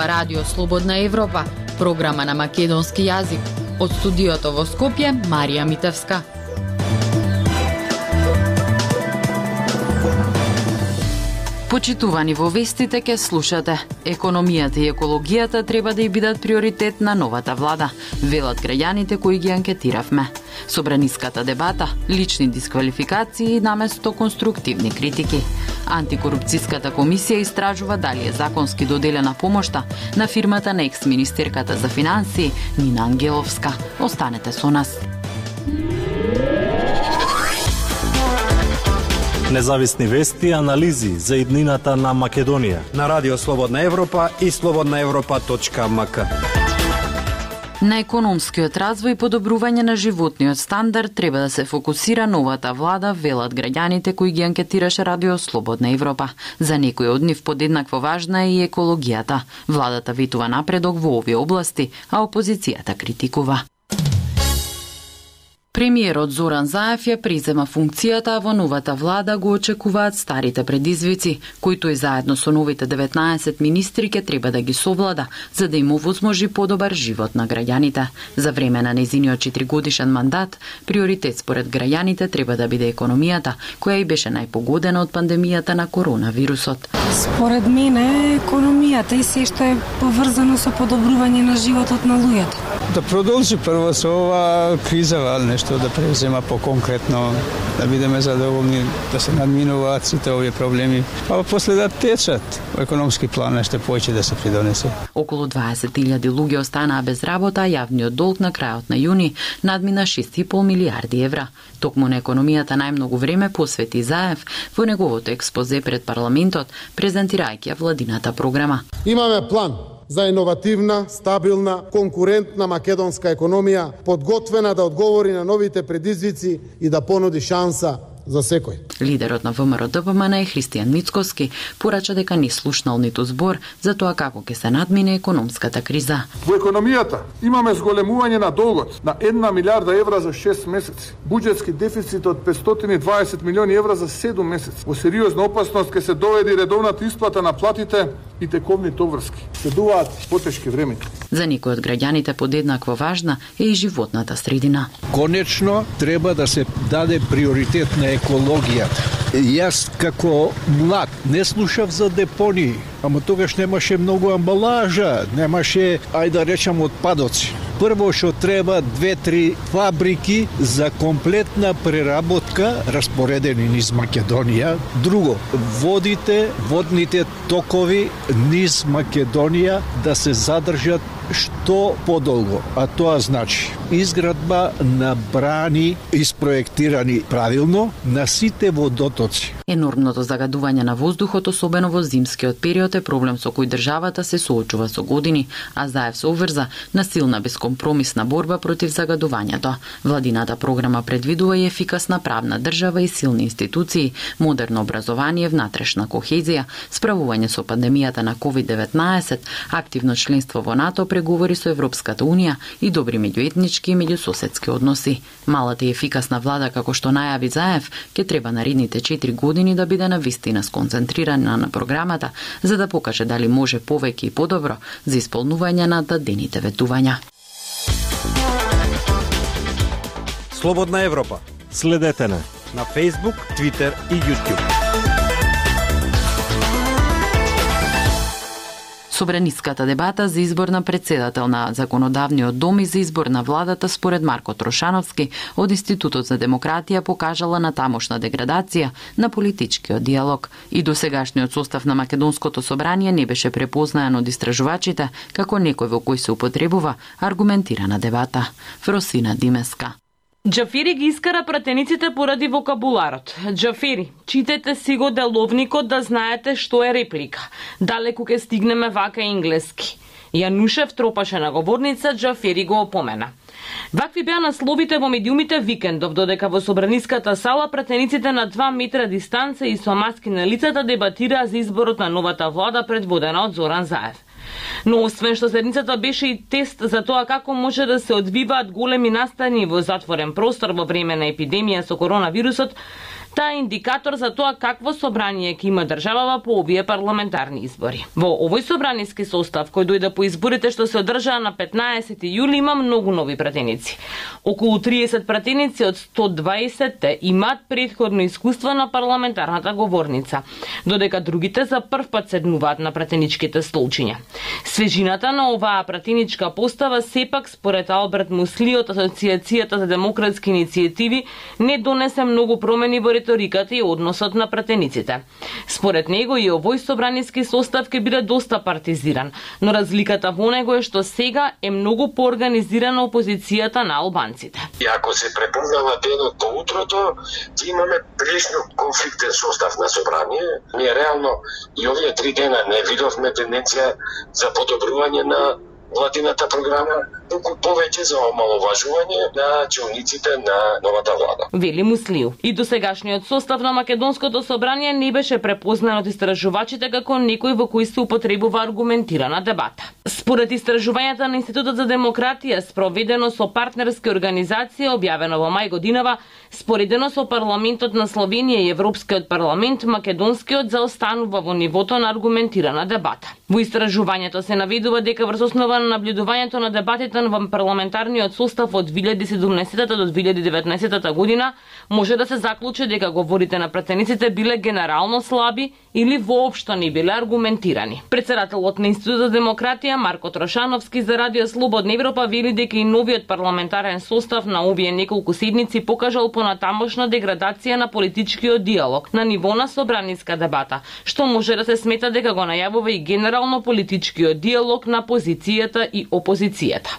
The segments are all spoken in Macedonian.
ова Радио Слободна Европа, програма на македонски јазик. Од студиото во Скопје, Марија Митевска. Почитувани, во вестите ке слушате: економијата и екологијата треба да и бидат приоритет на новата влада, велат граѓаните кои ги анкетиравме. Собраниската дебата, лични дисквалификации наместо конструктивни критики. Антикорупцијската комисија истражува дали е законски доделена помошта на фирмата на екс-министерката за финансии Нина Ангеловска. Останете со нас. Независни вести и анализи за иднината на Македонија на Радио Слободна Европа и slobodnaevropa.mk. На економскиот развој и подобрување на животниот стандард треба да се фокусира новата влада, велат граѓаните кои ги анкетираше Радио Слободна Европа. За некои од нив подеднакво важна е и екологијата. Владата ветува напредок во овие области, а опозицијата критикува. Премиерот Зоран Заев ја презема функцијата, а во новата влада го очекуваат старите предизвици, кои тој заедно со новите 19 министри ке треба да ги совлада, за да им овозможи подобар живот на граѓаните. За време на незиниот 4-годишен мандат, приоритет според граѓаните треба да биде економијата, која и беше најпогодена од пандемијата на коронавирусот. Според мене, економијата и се што е поврзано со подобрување на животот на луѓето. Да продолжи прво со ова криза, нешто да презема по-конкретно, да бидеме задоволни, да се надминуваат сите овие проблеми, а после да течат економски план нешто повеќе да се придонесе. Околу 20.000 луѓе останаа без работа, а јавниот долг на крајот на јуни надмина 6,5 милиарди евра. Токму на економијата најмногу време посвети Заев во неговото експозе пред парламентот, презентирајќи ја владината програма. Имаме план за иновативна, стабилна, конкурентна македонска економија, подготвена да одговори на новите предизвици и да понуди шанса за секој. Лидерот на ВМРО-ДПМН е Христијан Мицкоски порача дека не слушнал ниту збор за тоа како ќе се надмине економската криза. Во економијата имаме зголемување на долгот на 1 милиарда евра за 6 месеци, буџетски дефицит од 520 милиони евра за 7 месеци. Во сериозна опасност ќе се доведе редовната исплата на платите и тековните обврски. Следуваат потешки времења. За некои од граѓаните подеднакво важна е и животната средина. Конечно треба да се даде приоритет на екологијата. Јас како млад не слушав за депонии, ама тогаш немаше многу амбалажа, немаше, ајде да речам, отпадоци. Прво што треба 2-3 фабрики за комплетна преработка распоредени низ Македонија. Друго, водните токови низ Македонија да се задржат што подолго, а тоа значи изградба на брани isprojektирани правилно на сите водотоци. Енормното загадување на воздухот, особено во зимскиот период, е проблем со кој државата се соочува со години, а Заев се обврза на силна бескомпромисна борба против загадувањето. Владината програма предвидува и ефикасна правна држава и силни институции, модерно образование, внатрешна кохезија, справување со пандемијата на COVID-19, активно членство во НАТО, преговори со Европската Унија и добри меѓуетнички и меѓусоседски односи. Малата и ефикасна влада, како што најави Заев, ќе треба наредните 4 години да биде навистина сконцентрирана на програмата, за да покаже дали може повеќе и подобро за исполнување на дадените ветувања. Слободна Европа. Следете на Facebook, Twitter и YouTube. Собраниската дебата за избор на председател на Законодавниот дом и за избор на владата според Марко Трошановски од Институтот за демократија покажала на тамошна деградација на политичкиот диалог. И досегашниот состав на Македонското собрание не беше препознаен од истражувачите како некој во кој се употребува аргументирана дебата. Фросина Димеска. Џафери ги искара пратениците поради вокабуларот. Џафери, читете си го деловникот да знаете што е реплика. Далеку ке стигнеме вака енглески. Јанушев тропаше на говорница, Џафери го опомена. Вакви беа насловите во медиумите викендов, додека во собраниската сала пратениците на 2 метра дистанца и со маски на лицата дебатираа за изборот на новата влада предводена од Зоран Заев. Но освен што седницата беше и тест за тоа како може да се одвиваат големи настани во затворен простор во време на епидемија со коронавирусот, Таа е индикатор за тоа какво собрание ќе има државава по овие парламентарни избори. Во овој собраниски состав кој дојде по изборите што се одржаа на 15 јули има многу нови пратеници. Околу 30 пратеници од 120 имаат претходно искуство на парламентарната говорница, додека другите за прв пат седнуваат на пратеничките столчиња. Свежината на оваа пратеничка постава сепак според Алберт Мусли од Асоциацијата за демократски иницијативи не донесе многу промени во риториката и односот на пратениците. Според него и овој собраниски состав ќе биде доста партизиран, но разликата во него е што сега е многу поорганизирана опозицијата на албанците. И ако се препомнава денот по утрото, имаме прилично конфликтен состав на собрание. Ние реално и овие 3 дена не видовме тенденција за подобрување на владината програма, туку повеќе за омаловажување на челниците на новата влада. Вели Муслиу. И досегашниот состав на македонското собрание не беше препознан од истражувачите како некој во кој се употребува аргументирана дебата. Според истражувањата на Институтот за демократија, спроведено со партнерски организации, објавено во мај годинава, споредено со парламентот на Словенија и Европскиот парламент, македонскиот заостанува во нивото на аргументирана дебата. Во истражувањето се наведува дека врз основа на наблюдувањето на дебатите во парламентарниот состав од 2017 до 2019 година може да се заклучи дека говорите на пратениците биле генерално слаби или воопшто не биле аргументирани. Председателот на Институтот за демократија Марко Трошановски за Радио Слободна Европа вели дека и новиот парламентарен состав на овие неколку седмици покажал понатамошна деградација на политичкиот диалог на ниво на собраниска дебата, што може да се смета дека го најавува и генерално политичкиот диалог на позицијата и опозицијата.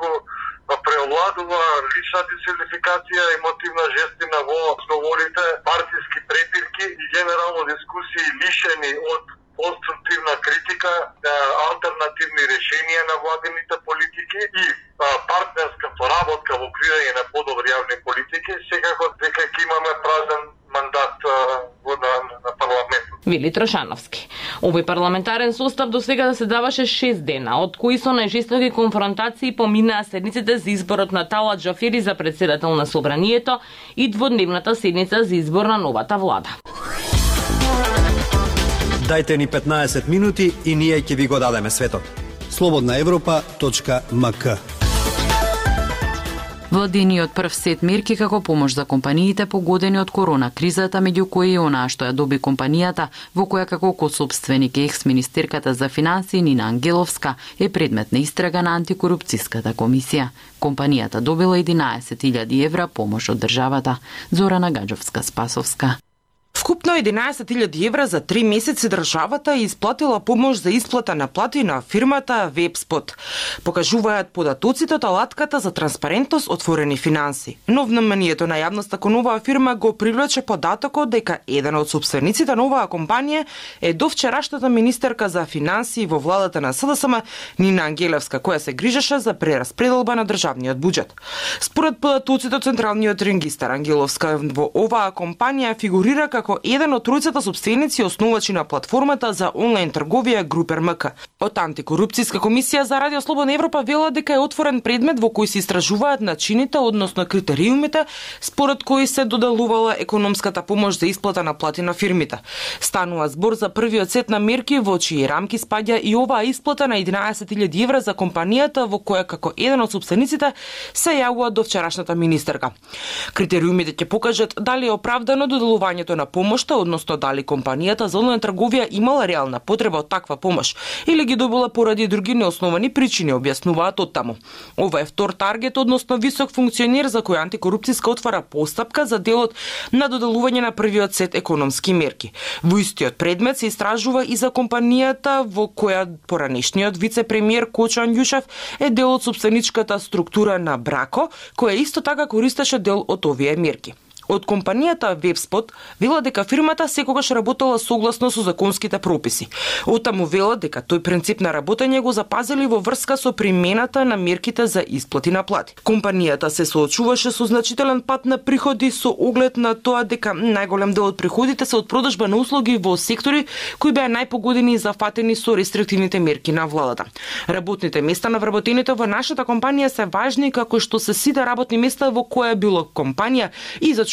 Преовладува лична дисидентификација, емотивна жестина во разговорите, партиски препирки и генерално дискусии лишени од конструктивна критика, алтернативни решенија на владените политики и партнерска поработка во креирање на подобри јавни политики, секако дека ќе имаме празен мандат на парламентот. Вели Трошановски. Овој парламентарен состав до сега заседаваше 6 дена, од кои со најжестоки конфронтации поминаа седниците за изборот на Талат Джафери за председател на собранието и дводневната седница за избор на новата влада. Дајте ни 15 минути и ние ќе ви го дадеме светот. slobodnaevropa.mk Владиниот прв сет мерки како помош за компаниите погодени од корона кризата, меѓу кои и онаа што ја доби компанијата, во која како косопственик е екс-министерката за финансии Нина Ангеловска, е предмет на истрага на антикорупцијската комисија. Компанијата добила 11.000 евра помош од државата. Зорана Гаджовска-Спасовска. Вкупно 11.000 евра за 3 месеци државата е исплатила помош за исплата на плати на фирмата Вебспот. Покажуваат податоците од алатката за транспарентност отворени финанси. Но вниманието на јавноста кон оваа фирма го привлече податокот дека еден од собствениците на оваа компанија е довчерашната министерка за финансии во владата на СДСМ Нина Ангеловска, која се грижеше за прераспределба на државниот буџет. Според податоците од Централниот регистар, Ангеловска во оваа компанија фигурира како еден од тројцата собственици основачи на платформата за онлайн трговија Групер МК. Од антикорупцијска комисија за Радио Слободна Европа вела дека е отворен предмет во кој се истражуваат начините, односно критериумите според кои се доделувала економската помош за исплата на плати на фирмите. Станува збор за првиот сет на мерки во чии рамки спаѓа и оваа исплата на 11.000 евра за компанијата во која како еден од собствениците се јавува до вчерашната министерка. Критериумите ќе покажат дали е оправдано доделувањето на помошта, односно дали компанијата за онлайн трговија имала реална потреба од таква помош или ги добила поради други неосновани причини, објаснуваат оттаму. Ова е втор таргет, односно висок функционер за кој антикорупцијска отвара постапка за делот на доделување на првиот сет економски мерки. Во истиот предмет се истражува и за компанијата во која поранешниот вице-премиер Кочан Јушев е дел од собственичката структура на Брако, која исто така користеше дел од овие мерки. Од компанијата Вебспот вела дека фирмата секогаш работела согласно со законските прописи. Оттаму вела дека тој принцип на работење го запазили во врска со примената на мерките за исплати на плати. Компанијата се соочуваше со значителен пат на приходи со оглед на тоа дека најголем дел од приходите се од продажба на услуги во сектори кои беа најпогодени и зафатени со рестриктивните мерки на владата. Работните места на вработените во нашата компанија се важни како што се сите работни места во која било компанија и зачуваат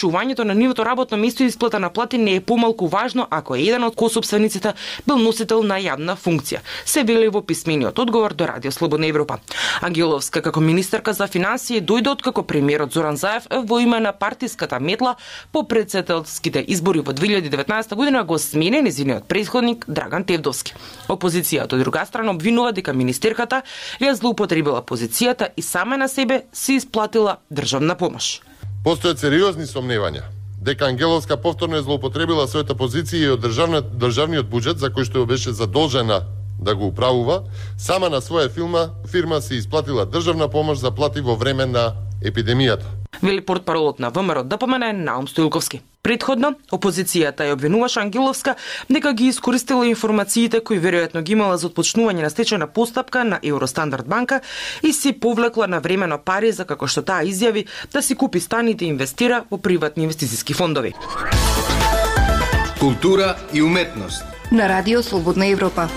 очувањето на нивото работно место и исплата на плати не е помалку важно ако е еден од косопствениците бил носител на јавна функција, се вели во писмениот одговор до Радио Слободна Европа. Ангеловска како министерка за финансии дојде откако премиерот Зоран Заев во име на партиската метла по претседателските избори во 2019 година го смени нејзиниот претходник Драган Тевдовски. Опозицијата од друга страна обвинува дека министерката ја злоупотребила позицијата и сама на себе си исплатила државна помош. Постојат сериозни сомневања дека Ангеловска повторно е злоупотребила својата позиција и од државниот буџет за кој што беше задолжена да го управува, сама на своја фирма се исплатила државна помош за плати во време на епидемијата. Вели портпаролот на ВМРО ДПМН Наум Стоилковски. Предходно, опозицијата ја обвинуваше Ангеловска дека ги искористила информациите кои веројатно ги имала за отпочнување на стечајна постапка на Евростандард банка и си повлекла на времено пари за како што таа изјави да си купи стан и да инвестира во приватни инвестициски фондови. Култура и уметност на Радио Слободна Европа.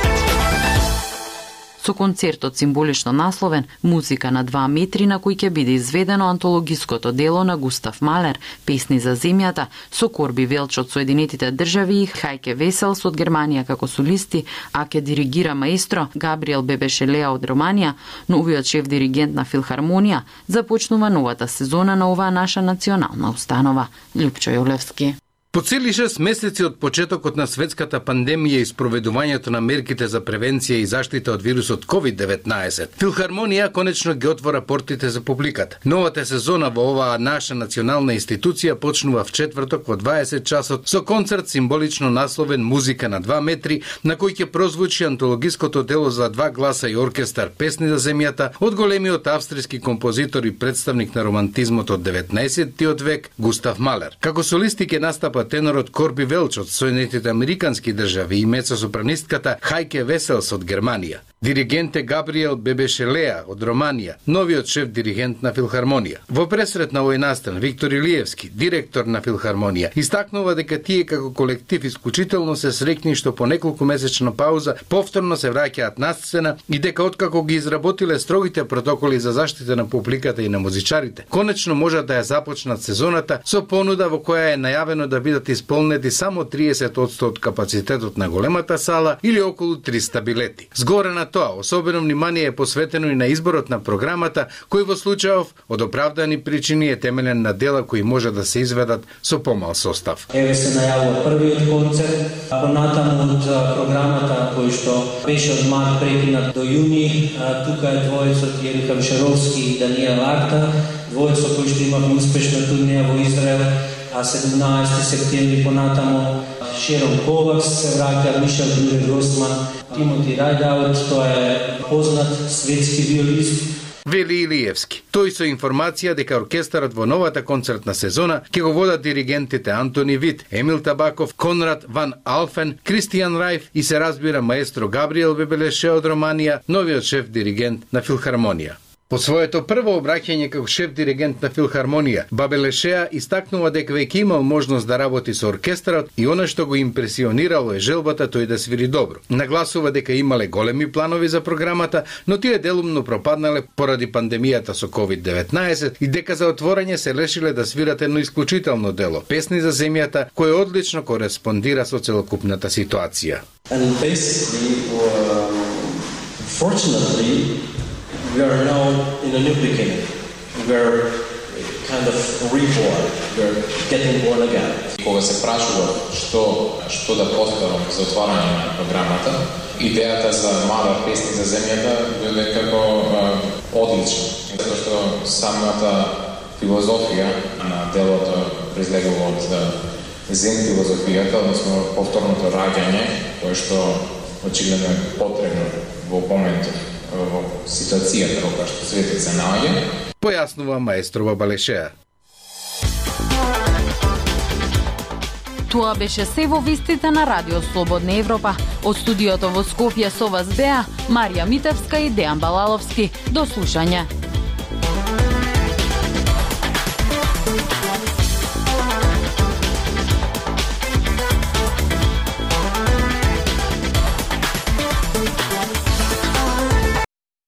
Со концертот символично насловен «Музика на 2 метри» на кој ќе биде изведено антологиското дело на Густав Малер «Песни за земјата» со Корби Велч од Соединетите држави и Хајке Веселс од Германија како солисти, а ќе диригира маестро Габриел Бебешелеа од Романија, новиот шеф диригент на Филхармонија, започнува новата сезона на оваа наша национална установа. Лјупчо Јолевски. По цели 6 месеци од почетокот на светската пандемија и спроведувањето на мерките за превенција и заштита од вирусот COVID-19, Филхармонија конечно ги отвора портите за публиката. Новата сезона во оваа наша национална институција почнува в четврток во 20 часот со концерт символично насловен «Музика на 2 метри», на кој ќе прозвучи антологиското дело за 2 гласа и оркестар «Песни за земјата» од големиот австријски композитор и представник на романтизмот од 19-тиот век Густав Малер. Како солисти ќе настапат тенорот Корби Велч од Соединетите Американски држави и мецосопранистката Хајке Веселс од Германија. Диригент е Габриел Бебешелеа од Романија, новиот шеф диригент на Филхармонија. Во пресрет на овој настан Виктор Илиевски, директор на Филхармонија, истакнува дека тие како колектив исклучително се среќни што по неколку месечна пауза повторно се враќаат на сцена и дека откако ги изработиле строгите протоколи за заштита на публиката и на музичарите, конечно можат да ја започнат сезоната со понуда во која е најавено да бидат исполнети само 30% од капацитетот на големата сала или околу 300 билети. Згоре на тоа, особено внимание е посветено и на изборот на програмата, кој во случајов од оправдани причини е темелен на дела кои може да се изведат со помал состав. Еве се најавува првиот концерт, понатаму од програмата кој што беше од март прекинат до јуни, тука е двојцот Јелика Вишаровски и Даниел Арта, двојцо кои што имавме успешна турнеја во Израел, а 17 септември понатаму Шерон Ковакс се враќа, Мишел Гросман, Тимоти Рајдаут, тоа е познат светски виолист. Вели Илиевски. Тој со информација дека оркестарот во новата концертна сезона ќе го водат диригентите Антони Вит, Емил Табаков, Конрад Ван Алфен, Кристијан Рајф и се разбира маестро Габриел Бебелеше од Романија, новиот шеф диригент на Филхармонија. По своето прво обраќање како шеф диригент на Филхармонија, Бабелешеа истакнува дека веќе имал можност да работи со оркестарот и она што го импресионирало е желбата тој да свири добро. Нагласува дека имале големи планови за програмата, но тие делумно пропаднале поради пандемијата со COVID-19 и дека за отворање се решиле да свират едно исклучително дело, Песни за земјата, кое одлично кореспондира со целокупната ситуација. We are now in a new beginning. We are kind of reborn. We are getting born again. Кога се прашува што да повторам за отварање на програмата, идејата за Малер Песни за земјата биде како одлична. Затоа што самата филозофија на делото произлегува од зен филозофијата, односно повторното раѓање, кое што очигледно е потребно во моментот во ситуацијата во која што светот се наоѓа, појаснува маестро Бабелешеа. Тоа беше се во вестите на Радио Слободна Европа. Од студиото во Скопје со вас беа Марија Митевска и Дејан Балаловски. До слушање.